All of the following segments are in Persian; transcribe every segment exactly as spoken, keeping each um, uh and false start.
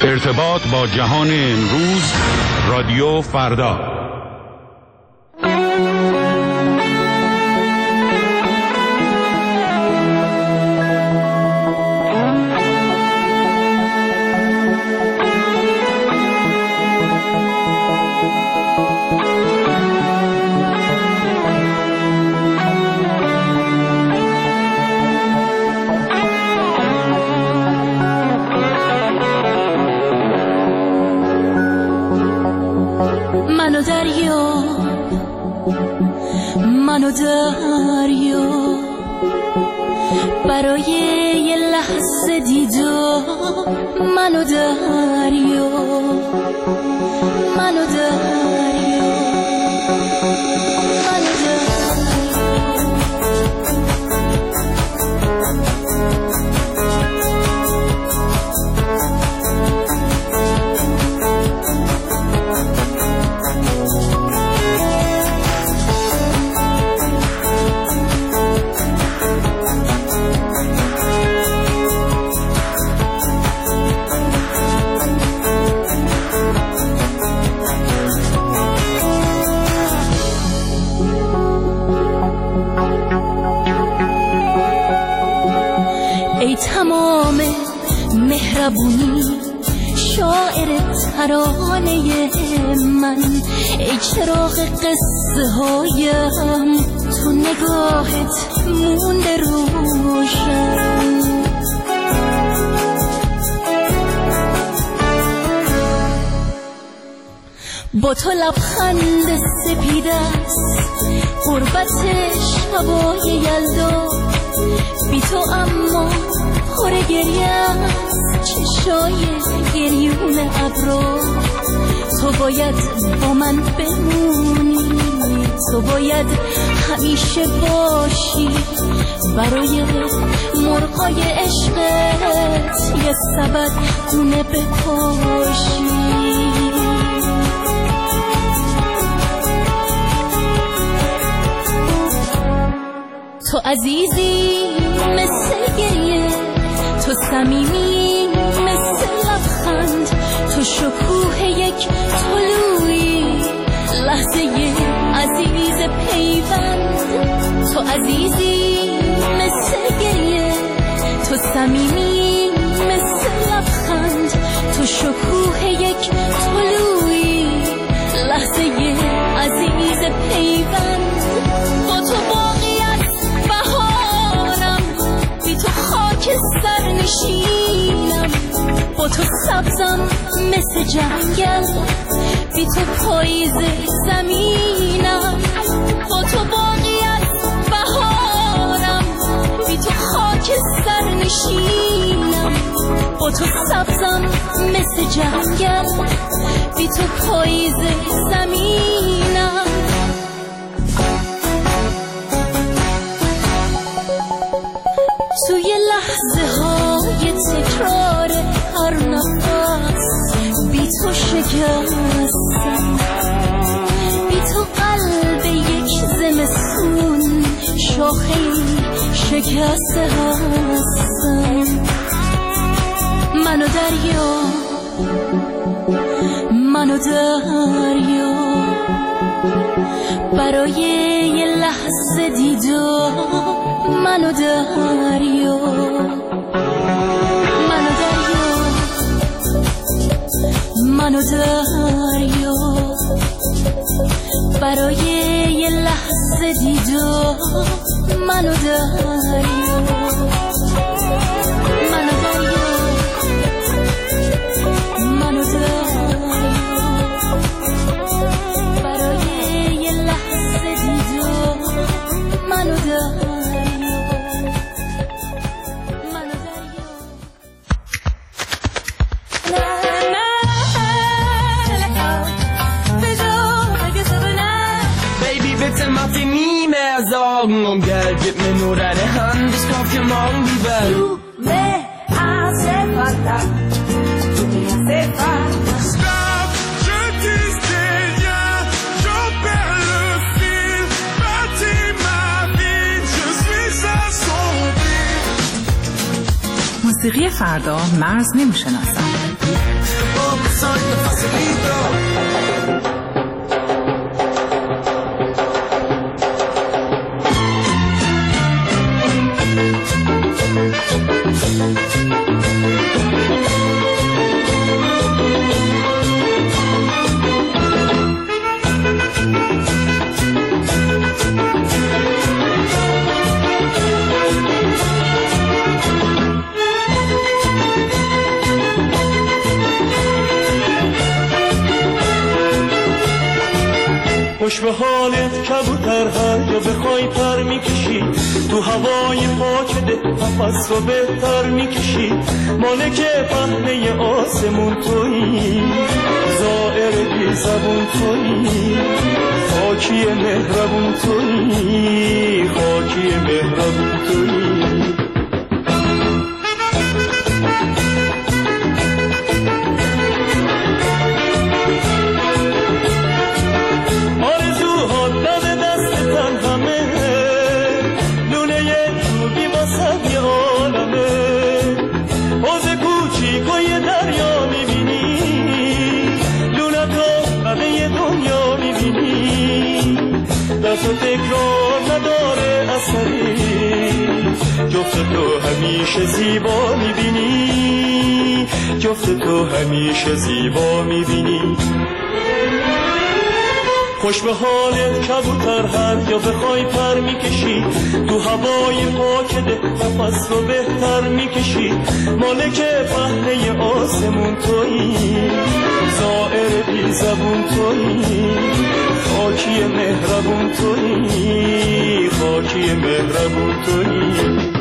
ارتباط با جهان امروز، رادیو فردا. منو دریا منو دریا برای یه لحظه دیدار، منو دریا منو دریا منو ای تمام مهربونی، شاعر ترانه من، ای چراغ قصه هایم، تو نگاهت مونده روشن. با تو لبخند سپیده است غربت شبای یلدا، بی تو اما پر گریه چشای گریون ابرا. تو باید با من بمونی، تو باید همیشه باشی، برای مرغای عشقت یه سبد دونه بپاشی. تو عزیزی مثل گریه، تو صمیمی مثل لبخند، تو شکوه یک طلوعی، لحظه عزیز پیوند. تو عزیزی مثل گریه، تو صمیمی مثل لبخند، تو شکوه یک طلوعی، لحظه عزیز پیوند. با تو که سر نشینم، با تو سبزم مثل جنگل، بی تو پاییز زمینم. با تو باقی از بهارم، بی تو خاک سر نشینم، با تو سبزم مثل جنگل، بی تو پاییز زمینم. توی لحظه های تکرار هر نفس، بی تو شکستم، بی تو قلب یک زمستون شاخه شکسته هستم. منو دریا منو دریا برای یه لحظه دیدار، منو دریا منو دریا منو دریا برای یه لحظه دیدار، منو دریا منو دریا منو دریا برای یه لحظه دیدار، منو دریا. Mach dir nie mehr Sorgen um Geld, gib mir nur deine Hand, ich kauf dir morgen die Welt. Tu me hace falta, tu me hace falta. Stop, je dis rien, j'en perds le fil, bâtis ma vie, je suis assombri. موسیقی فردا مرز نمیشناسد. Vamos só que facilita. خوش به حالت کبوتر هر جا بخوای پر میکشی تو هوای پاک ده نفس رو بهتر میکشی مالک پهنه آسمون تویی زائر بی زبون تویی خاکی مهربون تویی خاکی مهربون تویی تو تکرار نداره اثری جفت تو همیشه زیبا میبینی جفت تو همیشه زیبا میبینی خوش به حالت کبوتر هر جا بخوای پر میکشی تو هوای پاک ده نفس رو بهتر میکشی مالک پهنه آسمون تویی زائر بی زبون تویی خاکی مهربون تویی خاکی مهربون تویی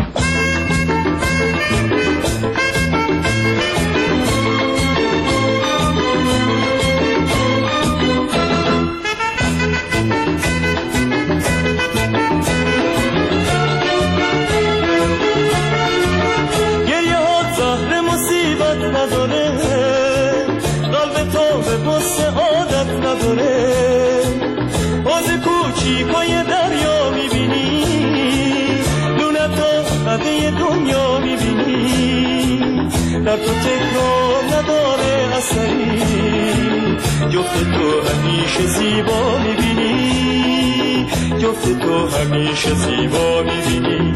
کوچیکای دریا میبینی لونه تو قده دنیا میبینی در تو تکرار نداره اثری جفت تو همیشه زیبا میبینی جفت تو همیشه زیبا میبینی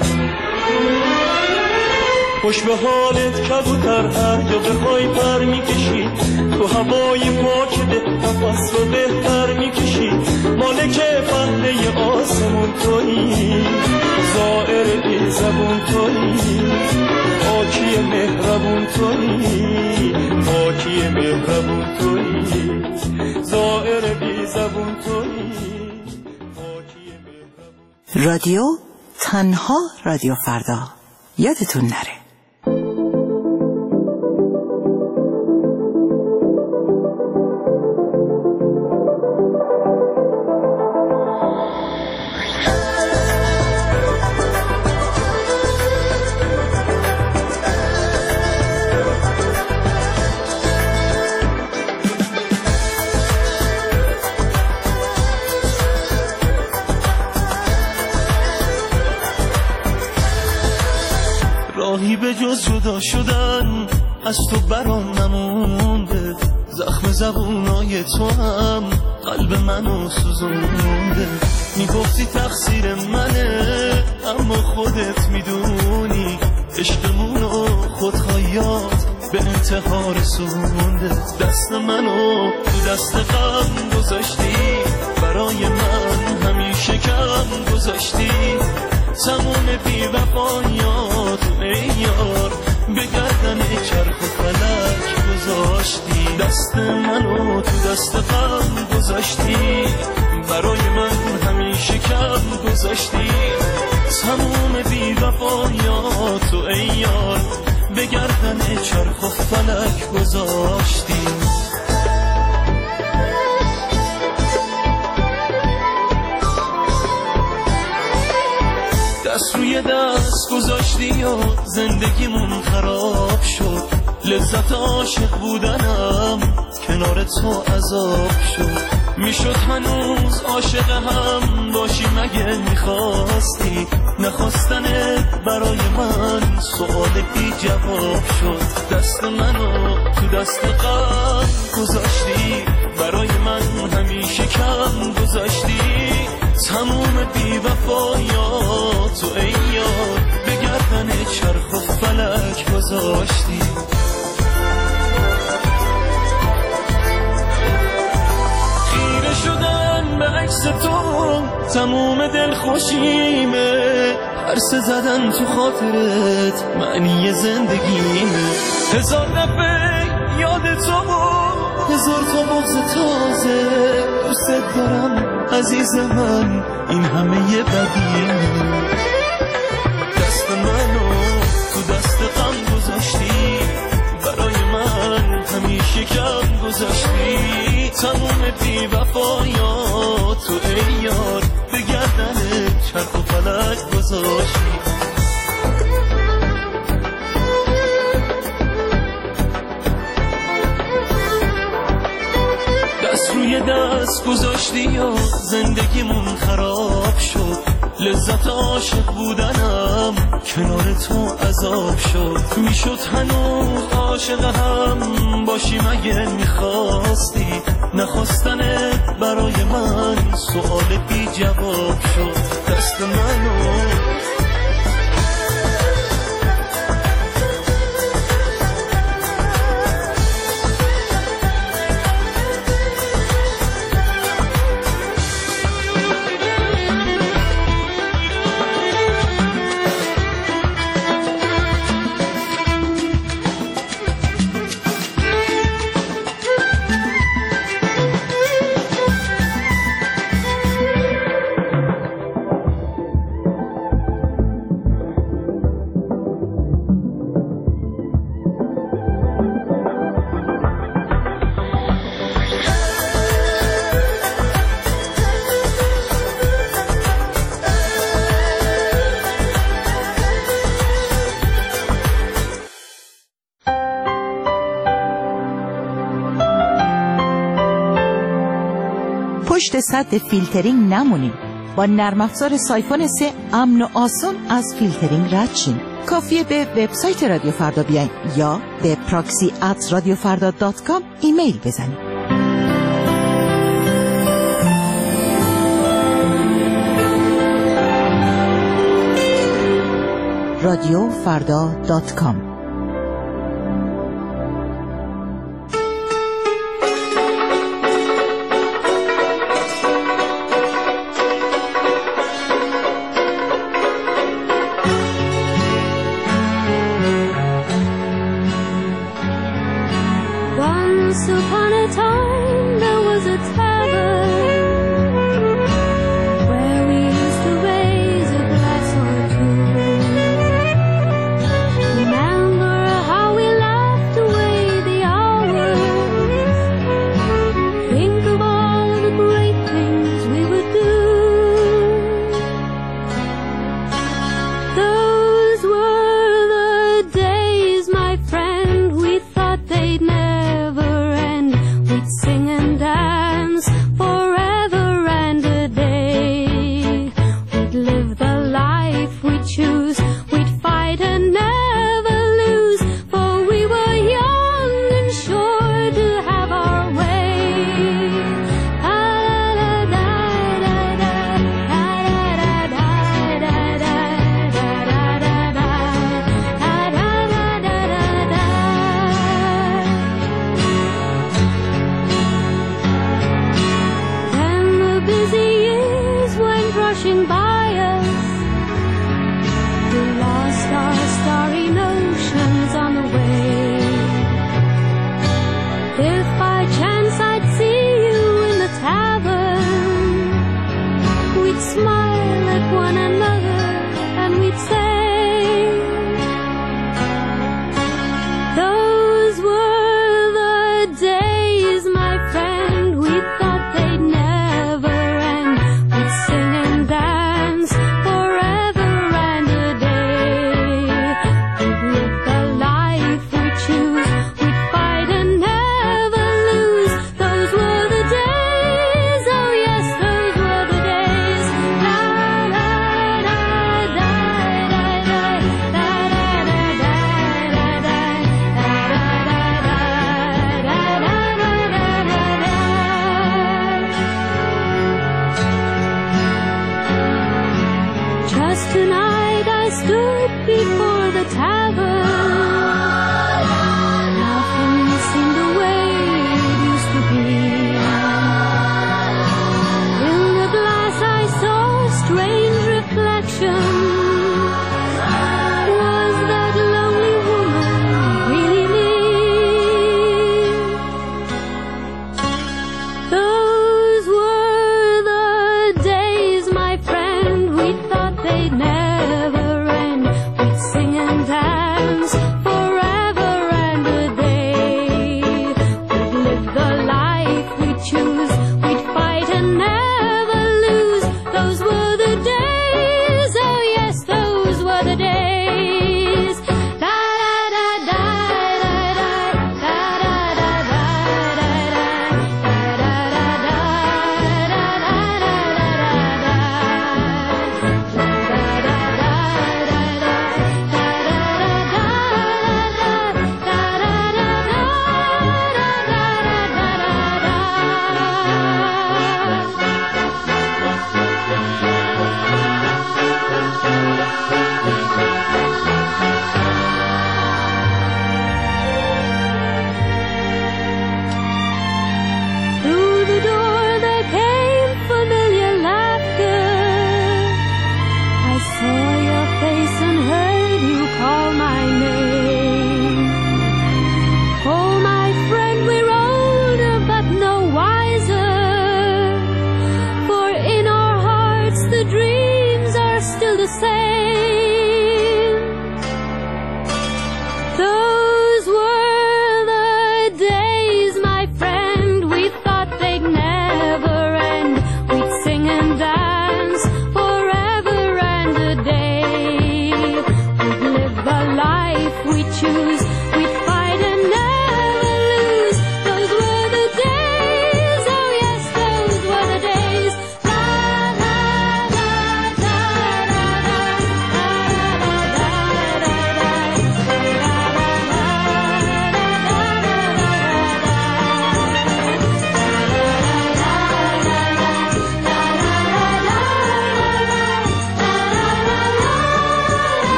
خوش به حالت کبوتر هر جا بخوای پر میکشی تو هوای پاک ده نفس رو بهتر میکشی مالک پهنه آسمون تویی زائر بی زبون تویی خاکی مهربون تویی خاکی مهربون تویی زائر بی زبون تویی خاکی مهربون. رادیو تنها رادیو فردا یادتون نره. راهی به جز جدا شدن از تو برام نمونده زخم زبونای تو هم قلب منو سوزونده میگفتی تقصیر منه اما خودت میدونی عشقمونو خودخوایات به انتها رسونده دست منو تو دست غم گذاشتی برای من همیشه کم گذاشتی تموم بی وفایات ای یار به گردن چرخ و فلک گذاشتی دست منو تو دست غم گذاشتی برای من همیشه کم گذاشتی تموم بی وفایات ای یار به گردن چرخ و فلک گذاشتی دست روی دست گذاشتی و زندگیمون خراب شد لذت عاشق بودنم کنار تو عذاب شد. میشد هنوز عاشق هم باشی مگه میخواستی؟ نخواستنت برای من سؤال بی جواب شد. دست منو تو دست غم گذاشتی، برای من همیشه کم گذاشتی. تموم بی وفایاتو ای یار به گردن چرخ و فلک گذاشتی. خیره شدن به عکس تو تموم دل خوشیمه، عرصه زدن تو خاطرت معنی زندگیمه. هزار دفعه یاد تو هزار تا بغض تازه، دوست دارم عزیز من این همه یه بدیمه. دست منو تو دست غم گذاشتی، برای من همیشه کم گذاشتی. تموم بی وفایاتو ای یار به گردن چرخ و فلک گذاشتی. دست روی دست گذاشتی و زندگیمون خراب شد. لذت عاشق بودنم کنار تو عذاب شد. میشد هنوز عاشق هم باشی مگه میخواستی؟ نخواستنت برای من سؤال بی جواب شد. دست منو پشت سد فیلترینگ نمونیم. با نرم افزار سایفون سه امن و آسان از فیلترینگ رد شیم. کافیه به وبسایت رادیو فردا بیاین یا به پراکسی ات رادیو فردا دات کام ایمیل بزنید. رادیو فردا دات کام. Once upon a time there was a tavern where we used to raise a glass or two. Remember how we laughed away the hours. Think of all the great things we would do. Those were the days, my friend, we thought they'd never sing and dance forever.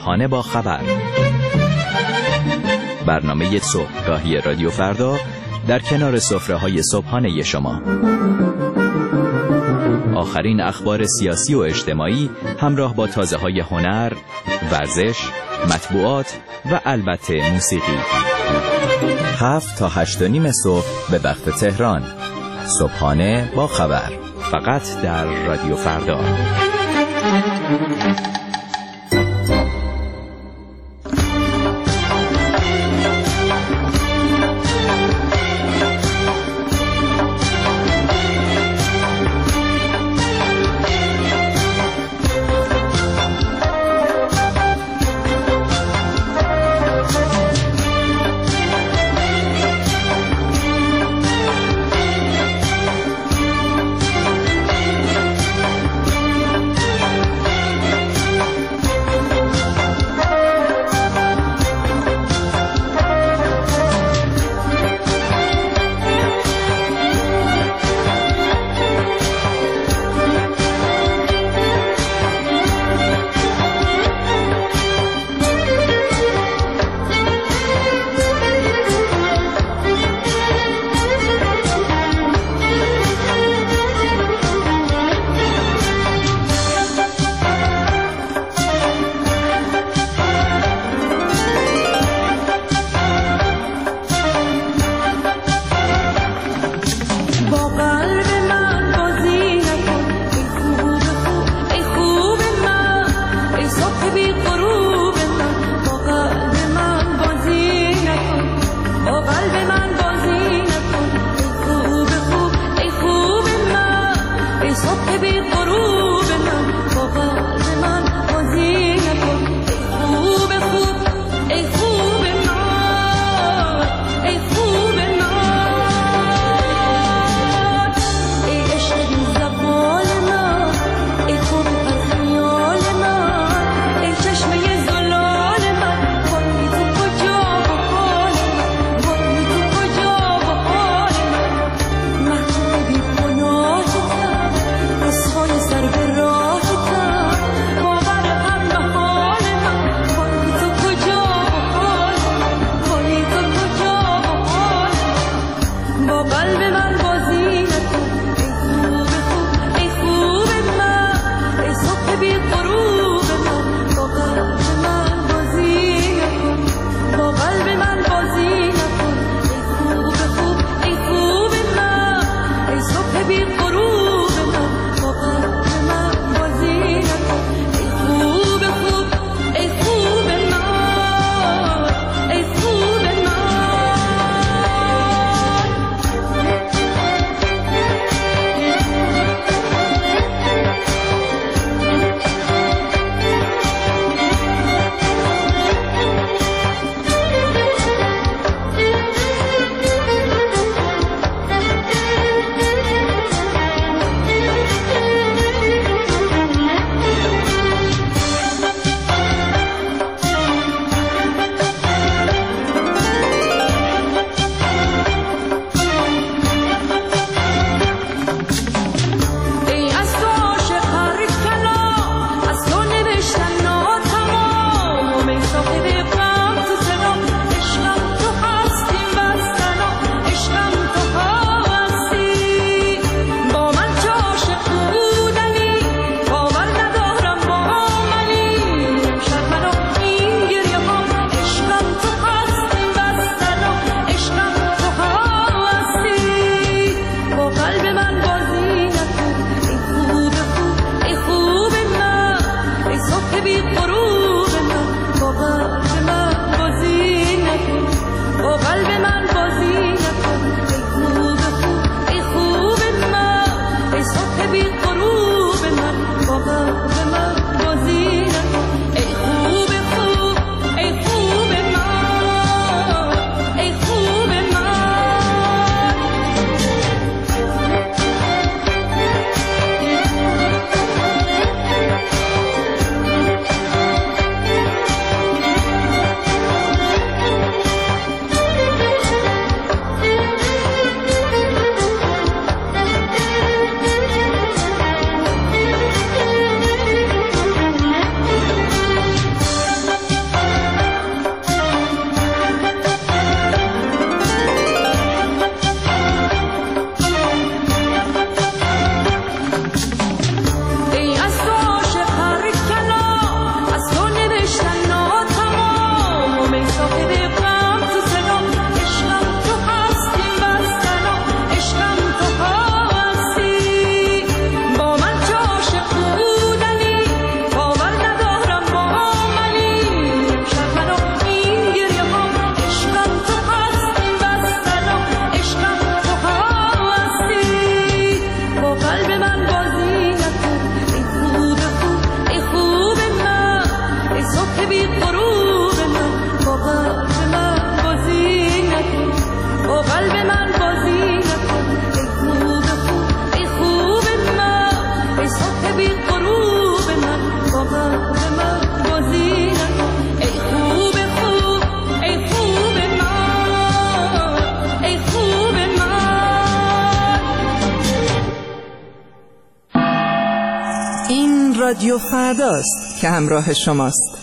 صبحانه با خبر، برنامه صبحگاهی رادیو فردا در کنار سفره‌های صبحانه شما. آخرین اخبار سیاسی و اجتماعی همراه با تازه‌های هنر، ورزش، مطبوعات و البته موسیقی. هفت تا هشت و نیم صبح به وقت تهران. صبحانه با خبر، فقط در رادیو فردا. بی غروب من با قلب من بازی نکن با قلب من بازی نکن ای خوب خوب ای خوب من ای صبح بی غروب من با قلب من بازی نکن ای خوب خوب ای خوب من ای خوب من. این رادیو فرداست که همراه شماست.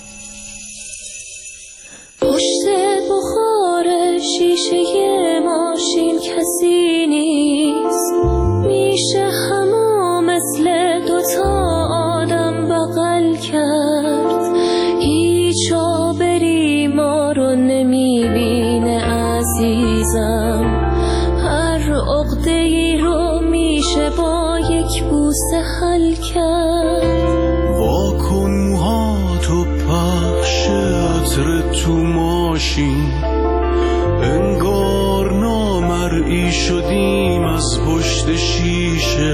پشت بخار شیشه ماشین کسی نیست میشه همو مثل دوتا آدم بغل کرد هیچ آبری ما رو نمیبینه عزیزم هر عقده‌ای رو میشه با یک بوسه حل کرد واکن موهاتو پخش عطر تو ماشین انگار نامرئی شدیم از پشت شیشه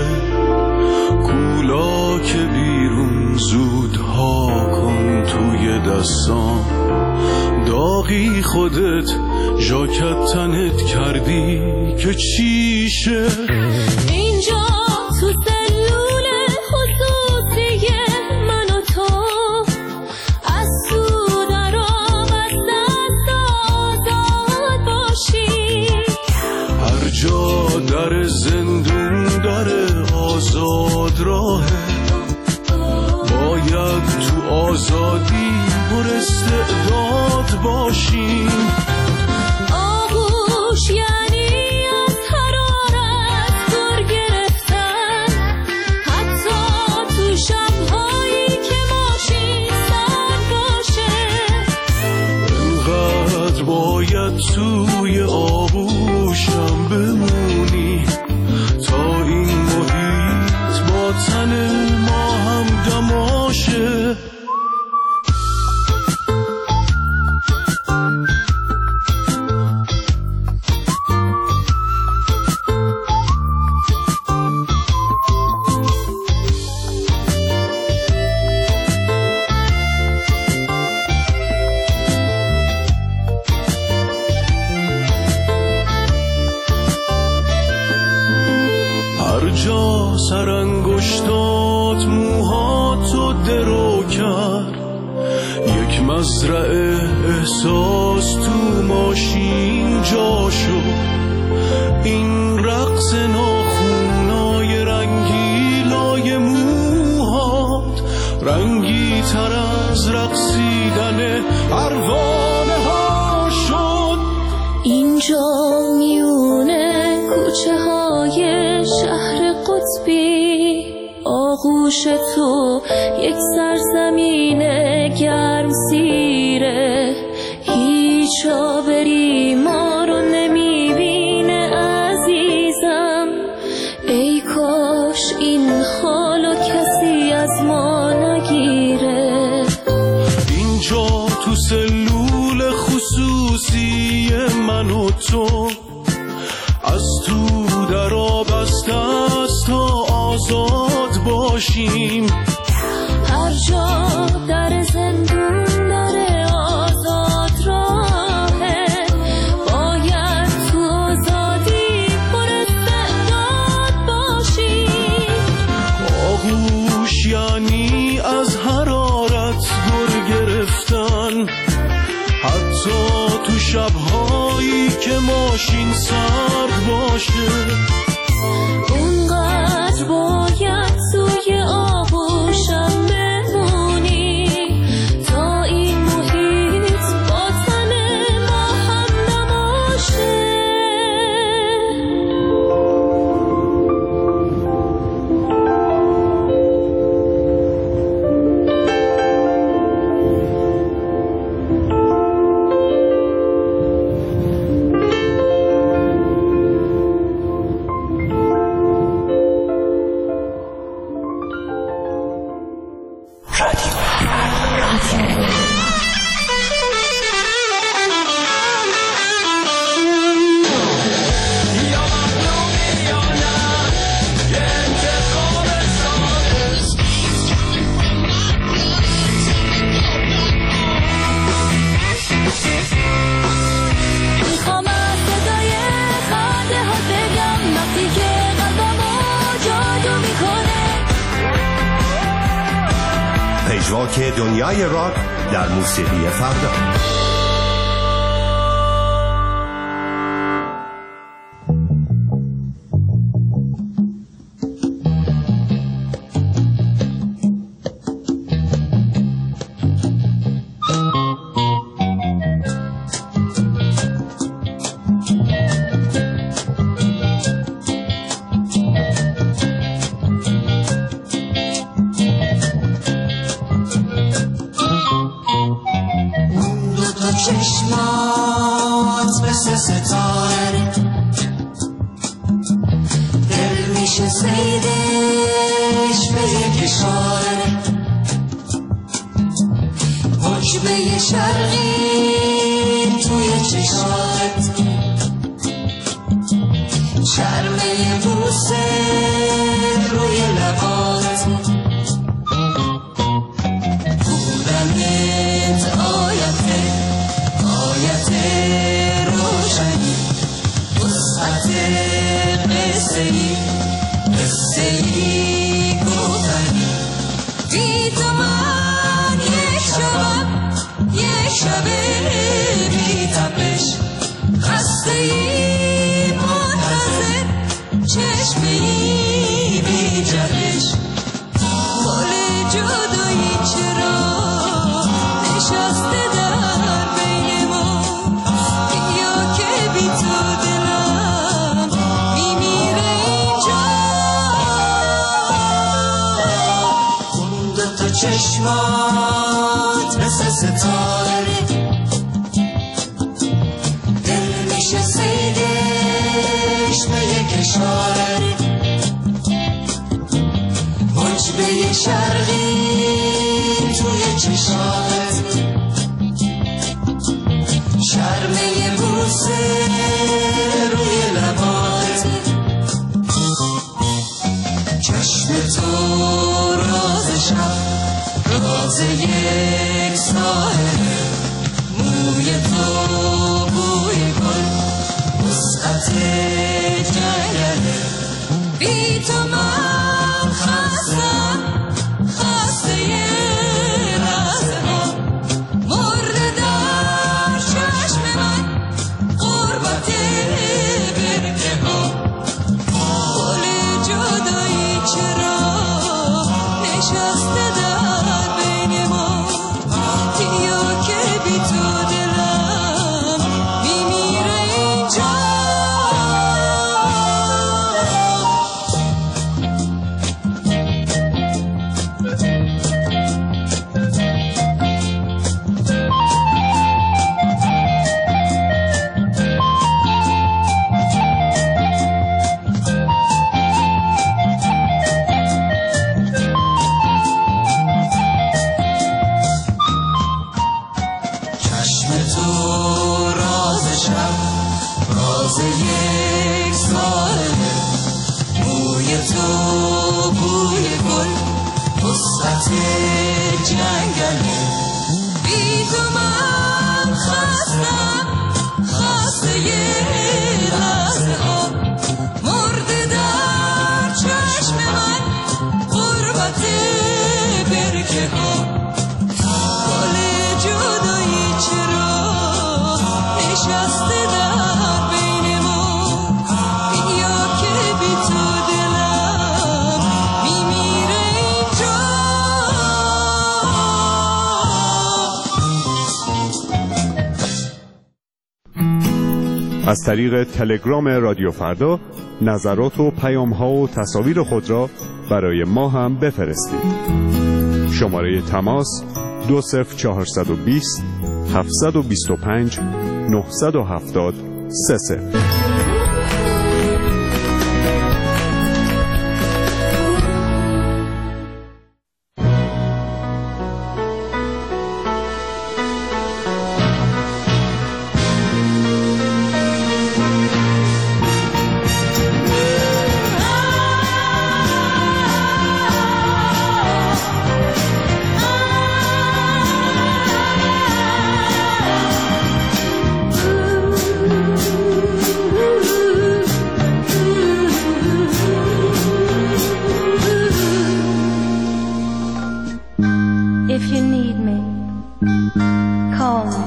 کولا که بیرون زودها کن توی دستان داغی خودت ژاکت تنت کردی که چیشه اینجا تو سلول خصوصی من و تو از تو درا بست دست آزاد باشی هر جا در زندون داره آزاد راهه باید تو آزادی پر استعداد باشیم آغوش یعنی از حرارت دور گرفتن حتی تو شب‌هایی که ماشین سرد باشه انقدر باید توی آغوشم بمونی تا این محیط با تن ما هم دماشه هر جا سرانگشتات موهاتو درو کرد یک مزرعه احساس تو ماشین جا شد این رقص ناخونای رنگیلای موهات رنگی تر از رقصیدن پروانه ها شد اینجا میونه کوچه های شهر قطبی آغوش تو یک سرزمین گرم سیره هیچ آبری ما رو نمیبینه عزیزم ای کاش این حالو کسی از ما نگیره اینجا تو سلول خصوصی من و تو از تو درا بسته است تا آزاد باشیم هر جا در زندون داره آزاد راهه باید تو آزادی پر استعداد باشیم آغوش یعنی از حرارت گر گرفتن حتی تو شبهایی که ماشین سرد باشه اونقدر باید توی آغوشم بمونی تا این محیط با تن ما هم نباشه پژواک دنیای راک در موسیقی فردا. چشمات مثل ستاره دل میشه صیدش به یک اشاره حجبه شرقی توی چشات شرمه بوسه روی لبات بودنت آیته آیت روشنی وسعت قصه ای قصه ای گفتنی بی تو من یک شبم یک شب بی تپش خسته ای منتظر چشمه ای بی جهش گل جدایی چرا نشسته در بین ما بیا که بی تو دلم میمیره اینجا اون دوتا چشمات مثل ستاره دل میشه صیدش به یک اشاره حجبه شرقی توی چشات شرمه بوسه روی لبات چشم تو راز شب راز یک ساحله موی تو بوی گل وسعت جنگله بی تو من خستم خسته رازه ها مرده در چشم من غربت برکه ها گل جدایی چرا نشسته در بین ما بیا که بی تو دلم میمیره اینجا چشم تو راز شب راز یک ساله موی تو بوی گل وسعت جنگله بی تو من خستم خسته لحظه ها مرده در چشم من غربت برکه ها گل جدایی چرا نشسته در بین ما بیا که بی تو دلم میمیره اینجا از طریق تلگرام رادیو فردا نظرات و پیام‌ها و تصاویر خود را برای ما هم بفرستید. شماره تماس دو صفر چهارصد و بیست هفتصد و بیست و پنج نهصد و هفتاد سه صفر. Ooh. call me.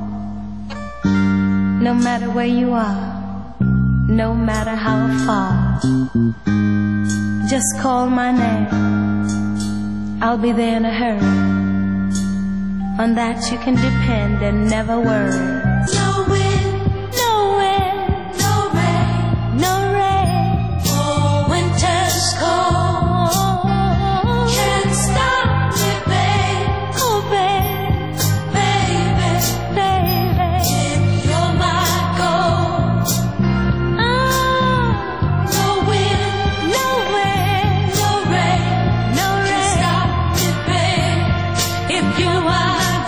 No matter where you are, no matter how far, just call my name. I'll be there in a hurry. On that you can depend and never worry. No wind, no wind, no rain, no rain. Oh, winter's cold. Can't stop me, babe. Oh, babe, baby, baby. If you're my gold. Oh, no wind, no wind, no rain, no rain. Can't stop me, babe. If you are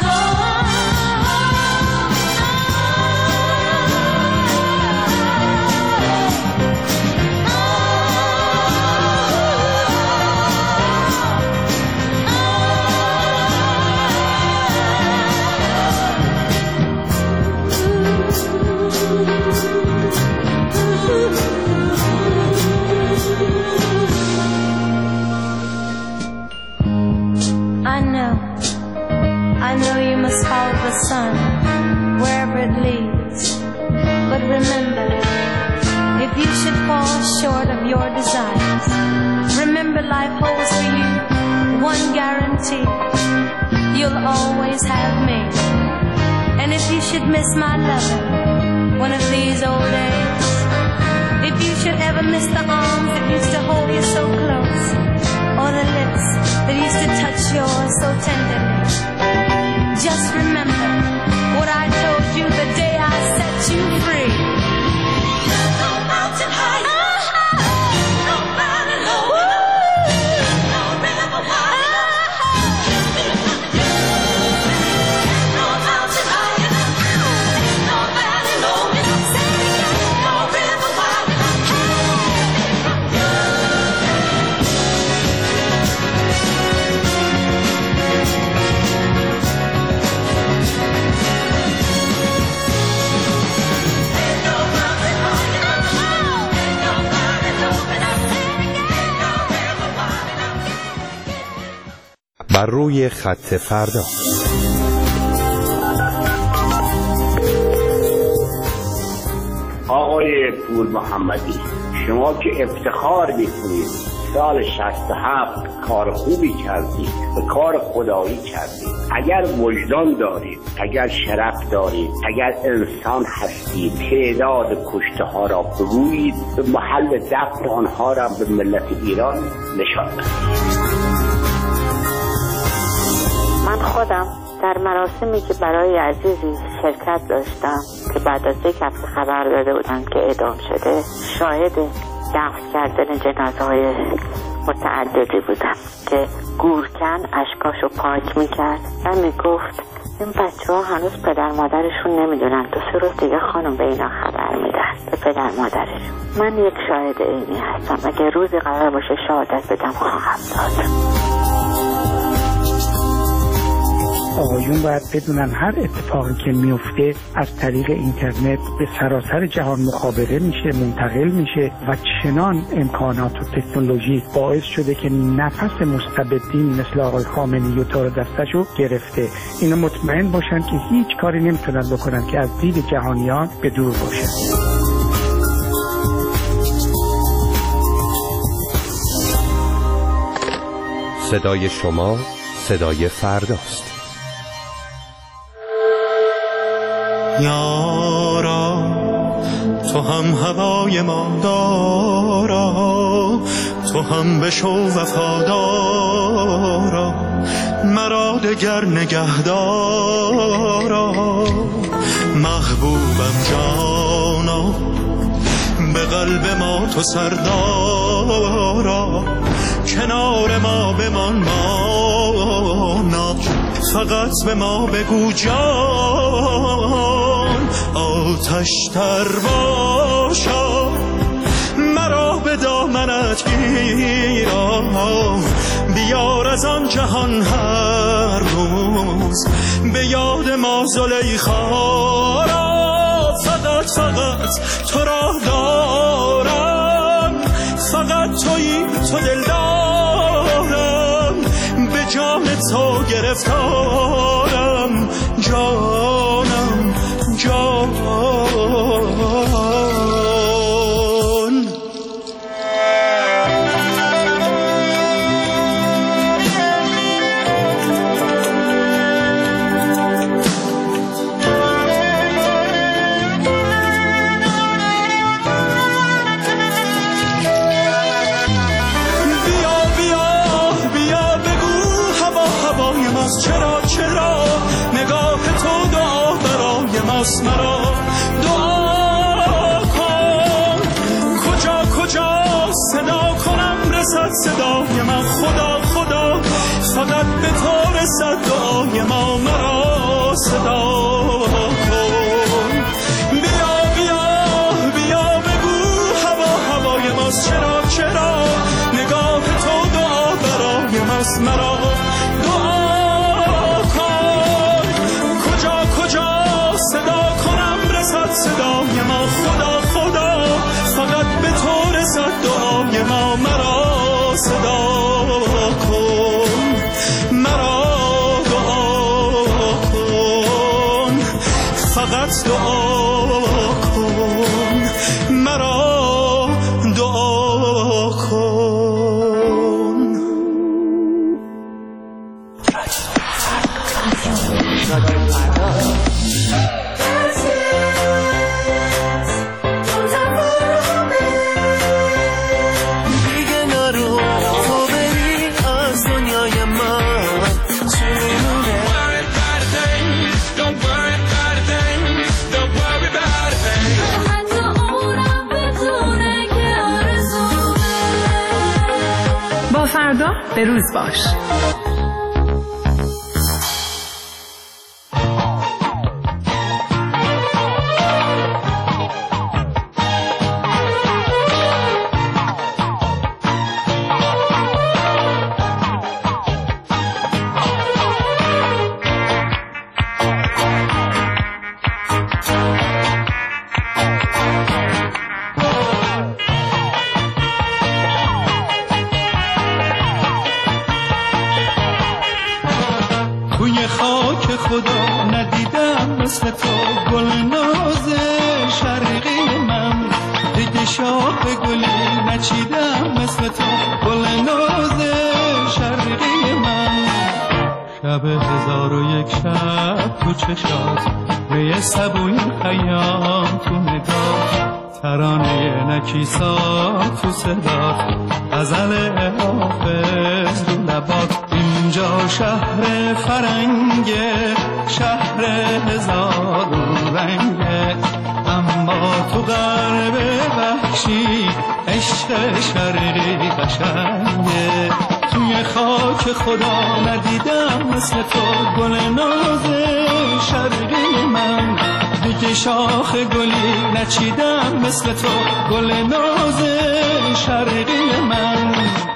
sun, wherever it leads. But remember, if you should fall short of your desires, remember life holds for you one guarantee: you'll always have me. And if you should miss my loving one of these old days, if you should ever miss the arms that used to hold you so close, or the lips that used to touch yours so tenderly, just remember what I told you the day I set you free. No mountain high, no mountain low, no river wide, no mountain high, no valley low, no river wide. بر روی خط فردا. آقای پور محمدی، شما که افتخار می‌کنید سال شصت و هفت کار خوبی کردید و کار خدایی کردید. اگر وجدان دارید، اگر شرف دارید، اگر انسان هستید، تعداد کشته ها را بگویید، به محل دفن آنها را به ملت ایران نشان دهید. من خودم در مراسمی که برای عزیزی شرکت داشتم که بعد از یک هفته خبر داده بودن که اعدام شده، شاهد دفن کردن جنازه های متعددی بودم که گورکن اشکاشو پاک میکرد و میگفت این بچه ها هنوز پدر مادرشون نمیدونن، دو سه روز دیگه خانم به اینا خبر میدن، به پدر مادرشون. من یک شاهد اینی هستم. اگه روزی قرار باشه شهادت بدم خواهم داد. آقایون باید بدونن هر اتفاقی که میفته از طریق اینترنت به سراسر جهان مخابره میشه، منتقل میشه و چنان امکانات و تکنولوژی باعث شده که نفس مستبدین مثل آقای خامنه‌ای و تار دستشو گرفته. اینا مطمئن باشن که هیچ کاری نمیتونن بکنن که از دید جهانیان به دور باشه. صدای شما صدای فرداست. یارا تو هم هوای ما دارا، تو هم بشو وفادارا، مرا دگر نگهدارا. محبوبم جانا، به قلب ما تو سردارا، کنار ما بمان مانا، فقط به ما بگو جان، آتش تر باشا، مرا به دامنت گیرا، بیار از آن جهان هر روز به یاد ما زلیخا را. فقط فقط تو را دارم، فقط تویی تو دل دارم، به جان تو گرفتارم جانم جان. مرا دعا کن، کجا کجا صدا کنم رسد صدای من، خدا خدا فقط به تو رسد دعای ما، مرا صدا کن. بیا بیا بیا بگو هوا هوای ماست، چرا چرا نگاه تو دعا برای ماست، مرا صدای ما، خدا خدا فقط به تو رسد دعای ما، مرا صدا کن، مرا دعا کن، فقط دعا کن، مرا دعا کن. فردا به روز باش. خدا ندیدم مثل تو گل ناز شرقی من، دیگه شاخ گلی نچیدم مثل تو گل ناز شرقی من. شب هزار و یک شب تو چشات به سبوی خیام تو نگاه، ترانه نکیسا تو صدا، غزل حافظ رو لبات. اینجا شهر فرنگه، شهر هزار رنگه، اما تو غرب وحشی عشق شرقی قشنگه. توی خاک خدا ندیدم مثل تو گل ناز شرقی من، دیگه شاخ گلی نچیدم مثل تو گل ناز شرقی من.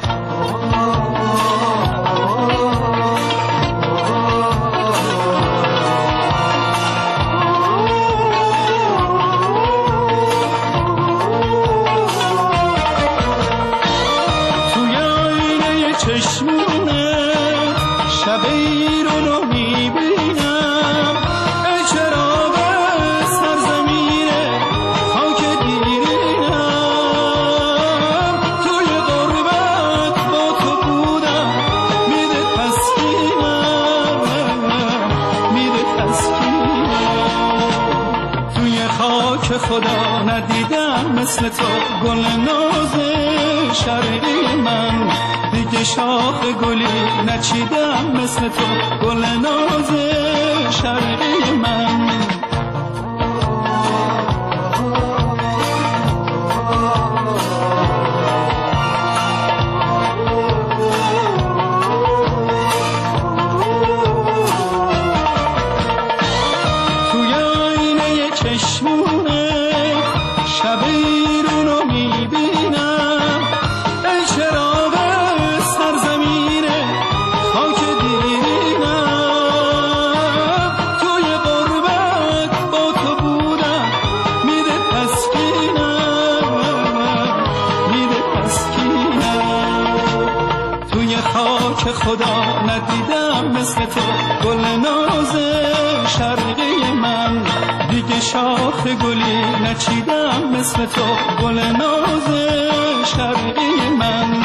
خدا ندیدم مثل تو گل ناز شرقی من، دیگه شاخ گلی نچیدم مثل تو گل ناز شرقی من. توی آینه چشمونه شب ایرون رو میبینم، ای چراغ سرزمینه خاک دیرینم. توی غربت با تو بودم میده تسکینم، میده تسکینم. توی خاک خدا ندیدم تو گل ناز شرقی من، دیگه شاخ گلی نچیدم مثل تو گل ناز شرقی من.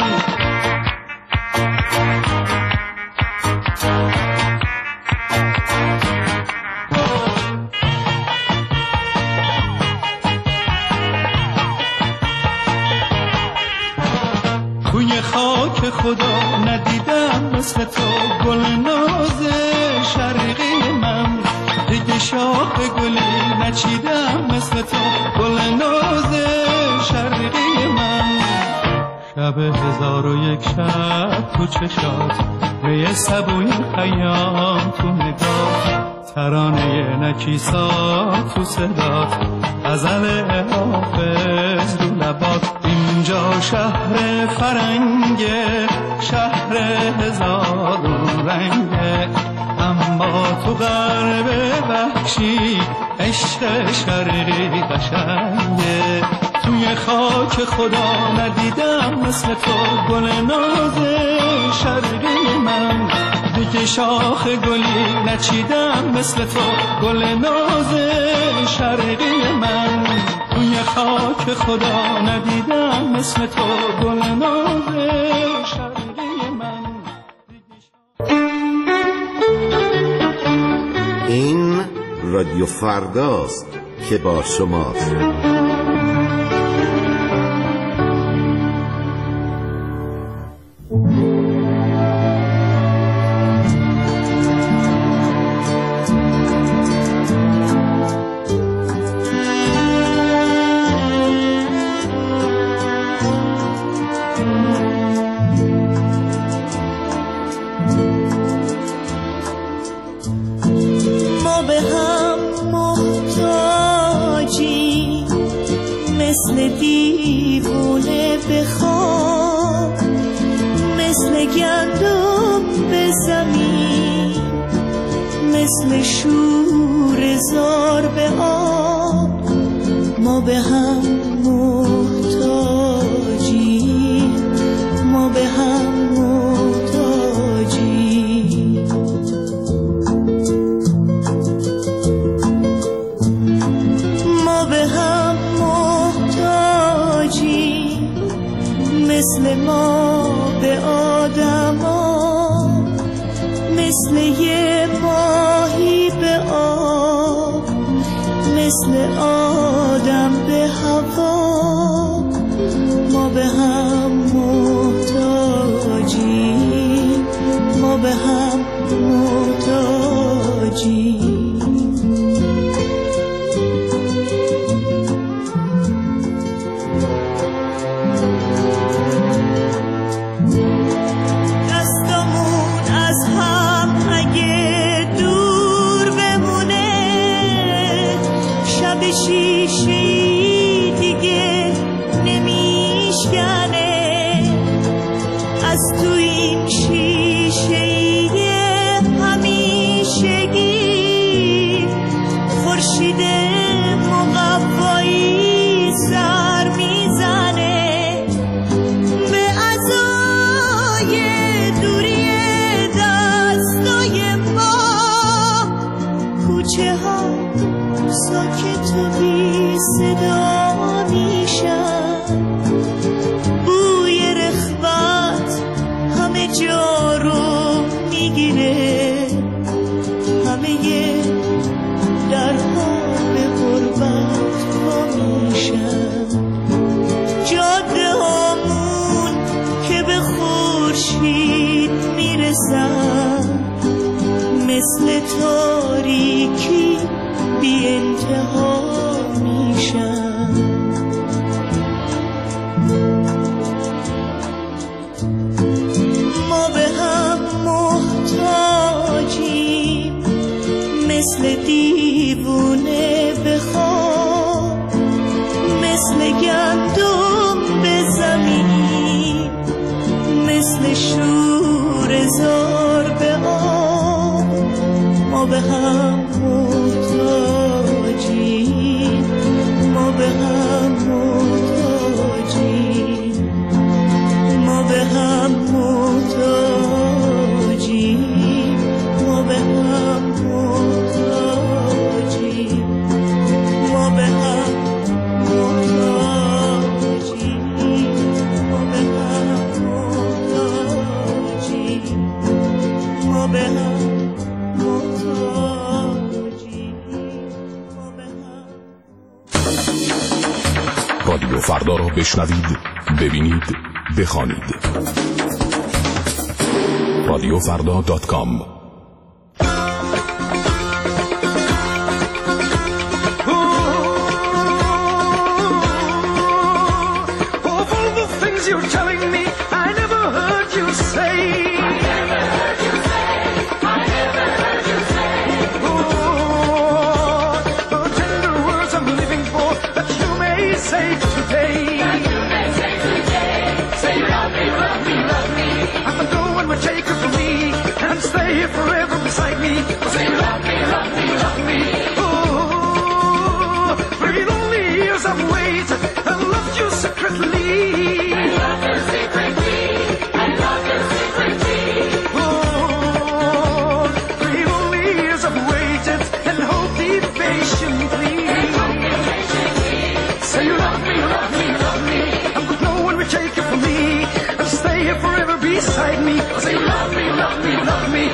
توی خاک خدا ندیدم مثل تو گل ناز شرقی من، دیگه شاخ گلی نچیدم مثل تو گل ناز شرقی من. شب هزار و یک شب تو چشات، می سبوی خیام تو نگاه، ترانه نکیسات تو صدات، غزل حافظ رو لبات. اینجا شهر فرنگه، شهر هزارون رنگه، اما تو غرب وحشی عشق شرقی قشنگه. توی خاک خدا ندیدم مثل تو گل ناز شرقی من، دیگه شاخ گلی نچیدم مثل تو گل ناز شرقی من. توی خاک خدا ندیدم مثل تو گل ناز شرقی من. این رادیو فرداست که با شماست. مثل دیوونه به خواب، مثل گندم به زمین، مثل شور زار به آب. ما به هم محتاجیم، ما به هم محتاجیم. ما به هم مثل ما به آدما، مثل یه ماهی به آب، مثل آدم به هوا. ما به هم محتاجیم، ما به هم محتاجیم. شیشه‌ای دیگه نمیشکنه، از تو این شیشه‌ای همیشگی خورشید مقوایی سر میزنه به عزای دوری دستای ما. کوچه ها ساکت و بی صدا میشن، بوی رخوت همه جا رو میگیره، همه درها به غربت وا میشن. جاده هامون که به خورشید میرسن، مثل تاریکی بی انتها میشن. ما به هم محتاجیم، مثل دیوونه به خواب، مثل گندم به زمین، مثل شور زار به آب. ما به هم محتاجیم، ما به هم محتاجیم، ما به هم محتاجیم، ما رادیو فردا را بشنوید، ببینید، بخوانید. رادیو فردا دات کام. Forever beside me, say you love me, love me, love me. Oh, three lonely years I've waited and loved you secretly. I love you secretly, I love you secretly. Oh, three lonely years I've waited and hoped patiently. Say you love me, love me, love me. And with no one will take it from me and stay here forever beside me. Say you love me, love me, love me.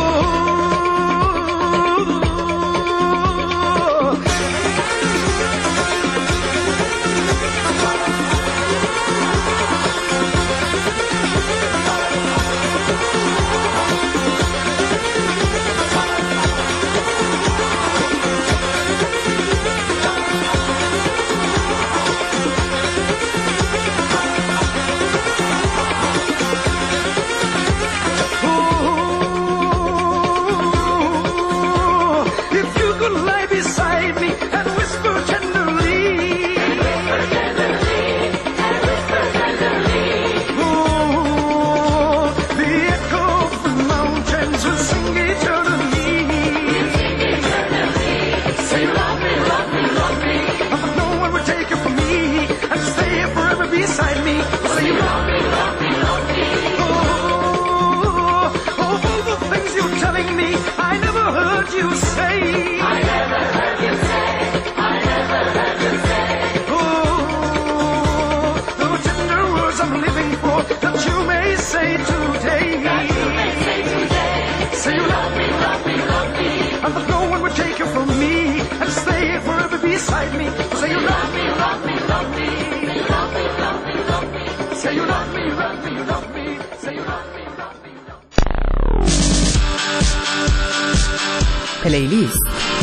پلیلیست.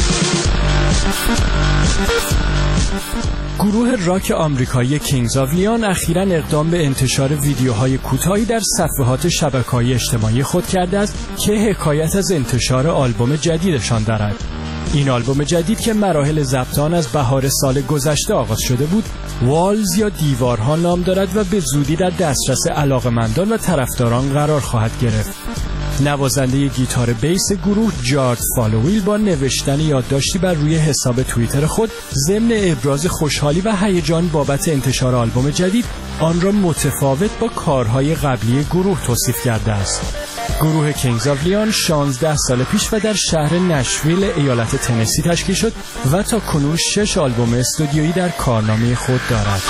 گروه راک آمریکایی کینگز آف لیون اخیراً اقدام به انتشار ویدیوهای کوتاهی در صفحات شبکه‌های اجتماعی خود کرده است که حکایت از انتشار آلبوم جدیدشان دارد. این آلبوم جدید که مراحل ضبط آن از بهار سال گذشته آغاز شده بود، والز یا دیوارها نام دارد و به زودی در دسترس علاقه‌مندان و طرفداران قرار خواهد گرفت. نوازنده گیتار بیس گروه جارد فالوویل با نوشتن یادداشتی بر روی حساب توییتر خود ضمن ابراز خوشحالی و هیجان بابت انتشار آلبوم جدید آن را متفاوت با کارهای قبلی گروه توصیف کرده است. گروه کینگز آف لیون شانزده سال پیش و در شهر نشویل ایالت تنسی تشکیل شد و تا کنون شش آلبوم استودیویی در کارنامه خود دارد.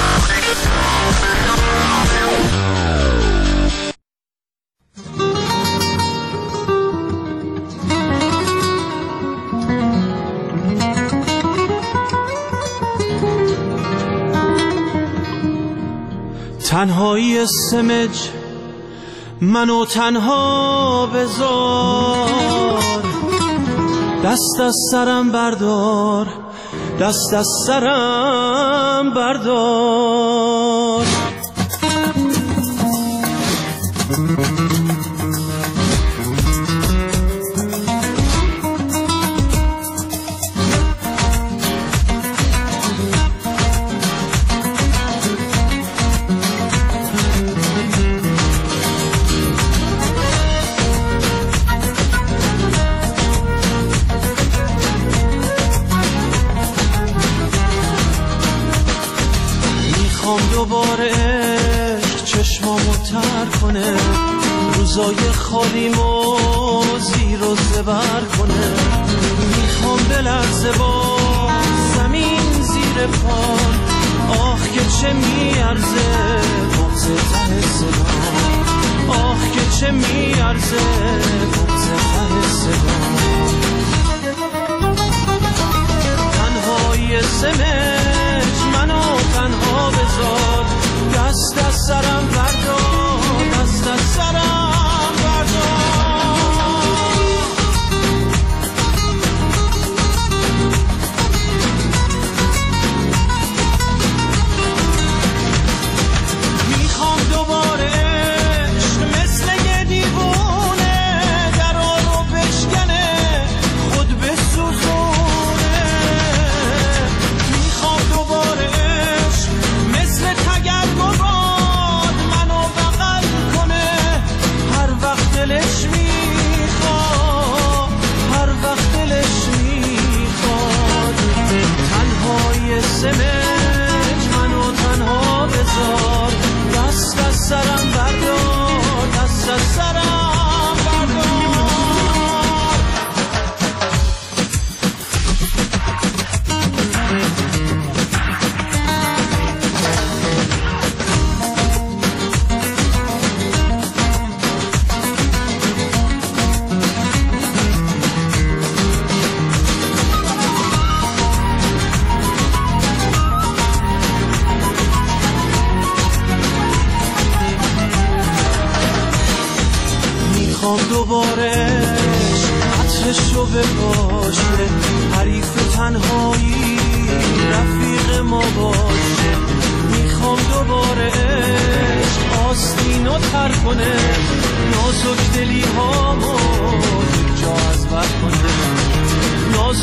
تنهایی سمج منو تنها بذار، دست از سرم بردار، دست از سرم بردار. دوباره عشق چشمامو تر کنه، روزای خالیمو زیر و زبر کنه. میخوام بلرزه با زمین زیر پام، آه که چه میارزه بغض ته صدام، آه که چه میارزه بغض ته صدام. تنهای سمج منو تنها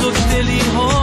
سبک دلی ها